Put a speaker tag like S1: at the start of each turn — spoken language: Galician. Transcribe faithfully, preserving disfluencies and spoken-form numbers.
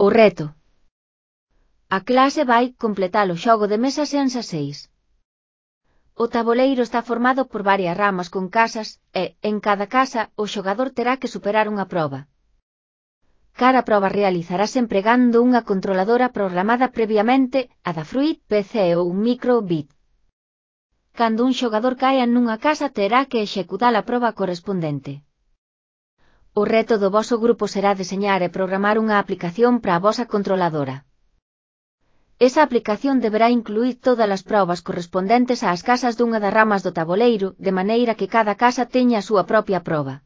S1: O reto. A clase vai completar o xogo de mesa Sensa seis. O taboleiro está formado por varias ramas con casas e, en cada casa, o xogador terá que superar unha proba. Cada proba realizarase empregando unha controladora programada previamente, Adafruit P C ou un microbit. Cando un xogador caia nunha casa terá que executar a proba correspondente. O reto do voso grupo será deseñar e programar unha aplicación para a vosa controladora. Esa aplicación deberá incluir todas as probas correspondentes ás casas dunha das ramas do taboleiro, de maneira que cada casa teña a súa propia proba.